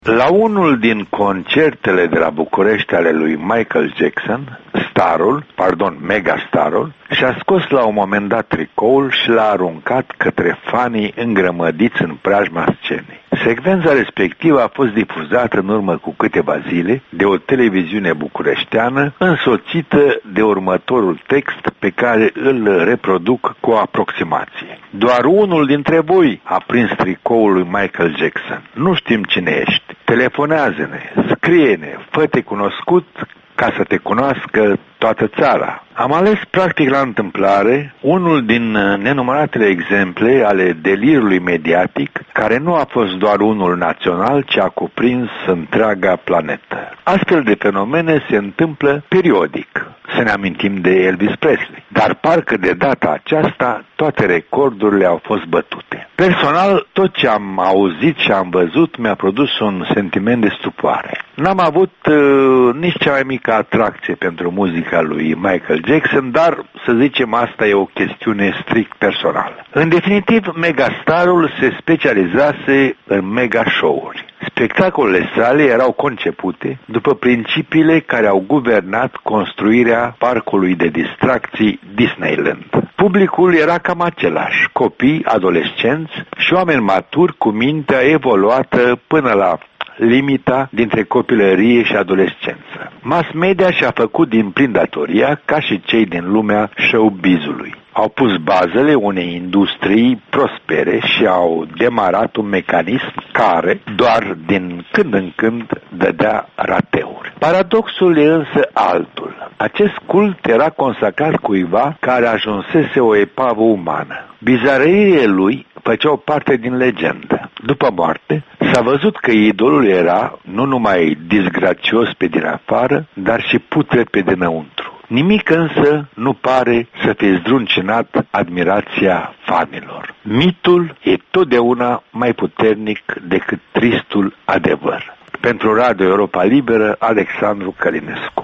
La unul din concertele de la București ale lui Michael Jackson, megastarul, și-a scos la un moment dat tricoul și l-a aruncat către fanii îngrămădiți în preajma scenei. Secvența respectivă a fost difuzată în urmă cu câteva zile de o televiziune bucureșteană, însoțită de următorul text pe care îl reproduc cu o aproximație. Doar unul dintre voi a prins tricoul lui Michael Jackson. Nu știm cine ești. Telefonează-ne, scrie-ne, fă-te cunoscut ca să te cunoască toată țara. Am ales practic la întâmplare unul din nenumăratele exemple ale delirului mediatic, care nu a fost doar unul național, ci a cuprins întreaga planetă. Astfel de fenomene se întâmplă periodic. Să ne amintim de Elvis Presley. Dar parcă de data aceasta toate recordurile au fost bătute. Personal, tot ce am auzit și am văzut mi-a produs un sentiment de stupoare. N-am avut nici cea mai mică atracție pentru muzica lui Michael Jackson, dar să zicem asta e o chestiune strict personală. În definitiv, megastarul se specializase în mega show-uri. Spectacolele sale erau concepute după principiile care au guvernat construirea parcului de distracții Disneyland. Publicul era cam același, copii, adolescenți și oameni maturi cu mintea evoluată până la limita dintre copilărie și adolescență. Mass media și-a făcut din plin datoria, ca și cei din lumea showbizului. Au pus bazele unei industrii prospere și au demarat un mecanism care, doar din când în când, dădea rateuri. Paradoxul e însă altul. Acest cult era consacrat cuiva care ajunsese o epavă umană. Bizarăriile lui făceau parte din legendă. După moarte, s-a văzut că idolul era nu numai disgrațios pe din afară, dar și putred pe dinăuntru. Nimic însă nu pare să fie zdruncinat admirația fanilor. Mitul e totdeauna mai puternic decât tristul adevăr. Pentru Radio Europa Liberă, Alexandru Călinescu.